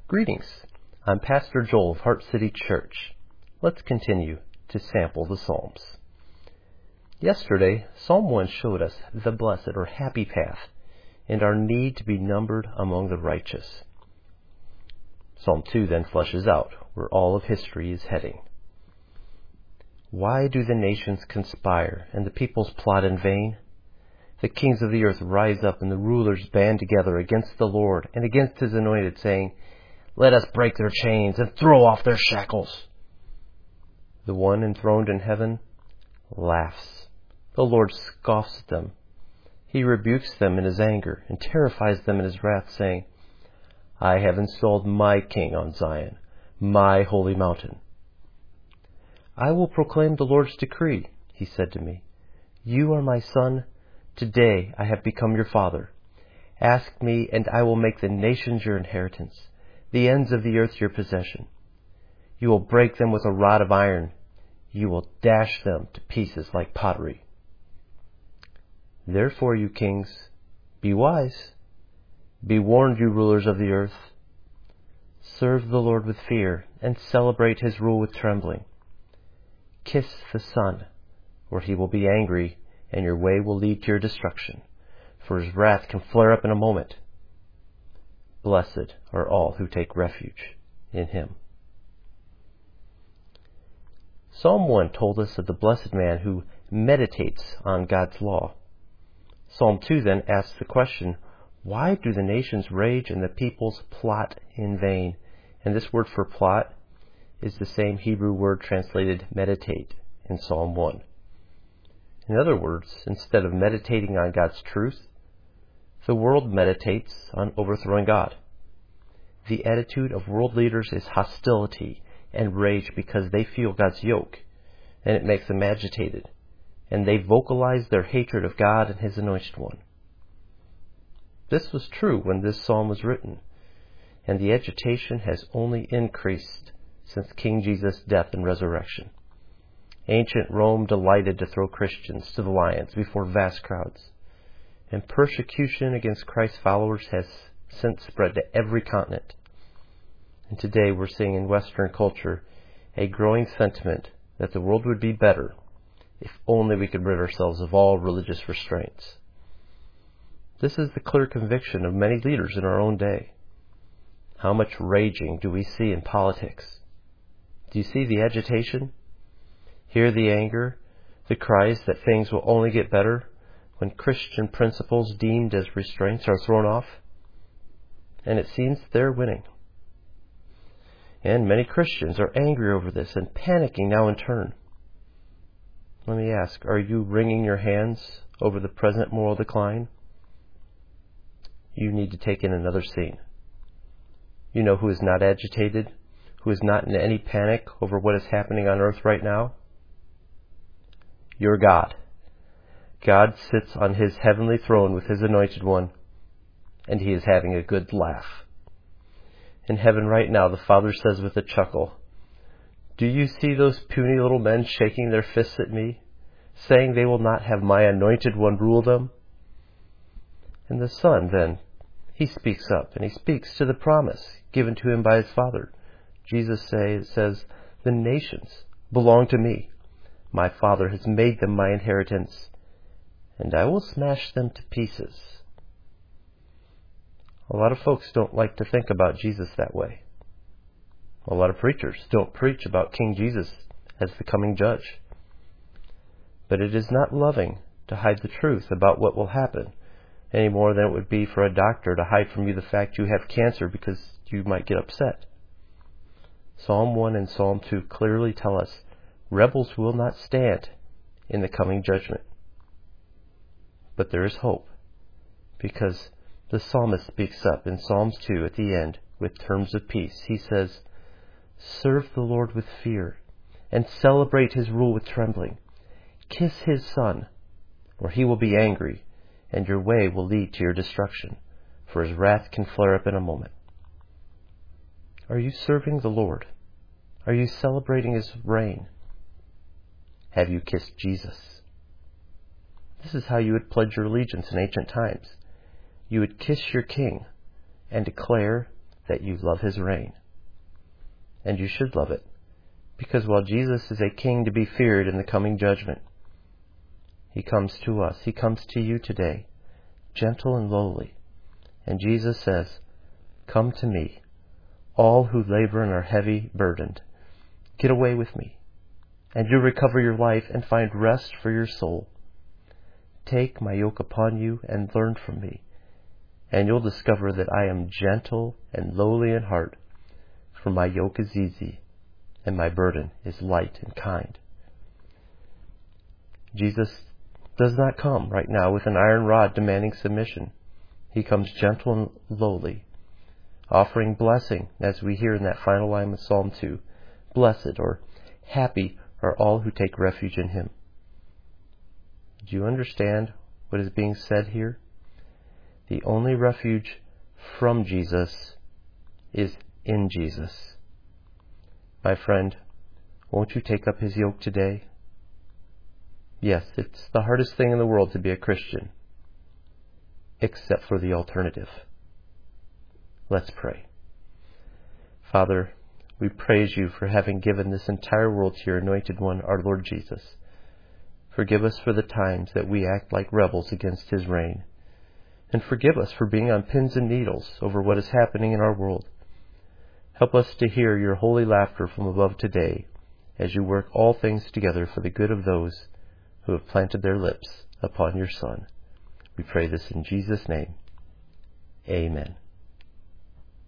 Greetings. I'm Pastor Joel of Heart City Church. Let's continue to sample the Psalms. Yesterday, Psalm 1 showed us the blessed or happy path and our need to be numbered among the righteous. Psalm 2 then fleshes out where all of history is heading. Why do the nations conspire and the peoples plot in vain? The kings of the earth rise up and the rulers band together against the Lord and against his anointed, saying, "Let us break their chains and throw off their shackles." The one enthroned in heaven laughs. The Lord scoffs at them. He rebukes them in his anger and terrifies them in his wrath, saying, "I have installed my king on Zion, my holy mountain. I will proclaim the Lord's decree," he said to me. "You are my son. Today I have become your father. Ask me, and I will make the nations your inheritance, the ends of the earth your possession. You will break them with a rod of iron. You will dash them to pieces like pottery. Therefore, you kings, be wise. Be warned, you rulers of the earth. Serve the Lord with fear and celebrate his rule with trembling. Kiss the Son, or he will be angry, and your way will lead to your destruction, for his wrath can flare up in a moment. Blessed are all who take refuge in him." Psalm 1 told us of the blessed man who meditates on God's law. Psalm 2 then asks the question, why do the nations rage and the peoples plot in vain? And this word for plot is the same Hebrew word translated meditate in Psalm 1. In other words, instead of meditating on God's truth, the world meditates on overthrowing God. The attitude of world leaders is hostility and rage because they feel God's yoke, and it makes them agitated, and they vocalize their hatred of God and his anointed one. This was true when this psalm was written, and the agitation has only increased since King Jesus' death and resurrection. Ancient Rome delighted to throw Christians to the lions before vast crowds, and persecution against Christ's followers has since spread to every continent. And today we're seeing in Western culture a growing sentiment that the world would be better if only we could rid ourselves of all religious restraints. This is the clear conviction of many leaders in our own day. How much raging do we see in politics? Do you see the agitation? Hear the anger, the cries that things will only get better when Christian principles deemed as restraints are thrown off? And it seems they're winning. And many Christians are angry over this and panicking now in turn. Let me ask, are you wringing your hands over the present moral decline? You need to take in another scene. You know who is not agitated, who is not in any panic over what is happening on earth right now? Your God. God sits on his heavenly throne with his anointed one, and he is having a good laugh. In heaven right now, the Father says with a chuckle, "Do you see those puny little men shaking their fists at me, saying they will not have my anointed one rule them?" And the Son then, he speaks up, and he speaks to the promise given to him by his Father. Jesus says, "The nations belong to me. My Father has made them my inheritance, and I will smash them to pieces." A lot of folks don't like to think about Jesus that way. A lot of preachers don't preach about King Jesus as the coming judge. But it is not loving to hide the truth about what will happen any more than it would be for a doctor to hide from you the fact you have cancer because you might get upset. Psalm 1 and Psalm 2 clearly tell us rebels will not stand in the coming judgment. But there is hope, because the psalmist speaks up in Psalms 2 at the end with terms of peace. He says, "Serve the Lord with fear and celebrate his rule with trembling. Kiss his Son, or he will be angry, and your way will lead to your destruction, for his wrath can flare up in a moment." Are you serving the Lord? Are you celebrating his reign? Have you kissed Jesus? This is how you would pledge your allegiance in ancient times. You would kiss your king and declare that you love his reign. And you should love it, because while Jesus is a king to be feared in the coming judgment, he comes to us. He comes to you today, gentle and lowly. And Jesus says, "Come to me, all who labor and are heavy burdened. Get away with me, and you'll recover your life and find rest for your soul. Take my yoke upon you and learn from me, and you'll discover that I am gentle and lowly in heart, for my yoke is easy and my burden is light and kind." Jesus does not come right now with an iron rod demanding submission. He comes gentle and lowly, offering blessing, as we hear in that final line of Psalm 2. Blessed or happy are all who take refuge in him. Do you understand what is being said here? The only refuge from Jesus is in Jesus. My friend, won't you take up his yoke today? Yes, it's the hardest thing in the world to be a Christian, except for the alternative. Let's pray. Father, we praise you for having given this entire world to your anointed one, our Lord Jesus. Forgive us for the times that we act like rebels against his reign. And forgive us for being on pins and needles over what is happening in our world. Help us to hear your holy laughter from above today as you work all things together for the good of those who have planted their lips upon your Son. We pray this in Jesus' name. Amen.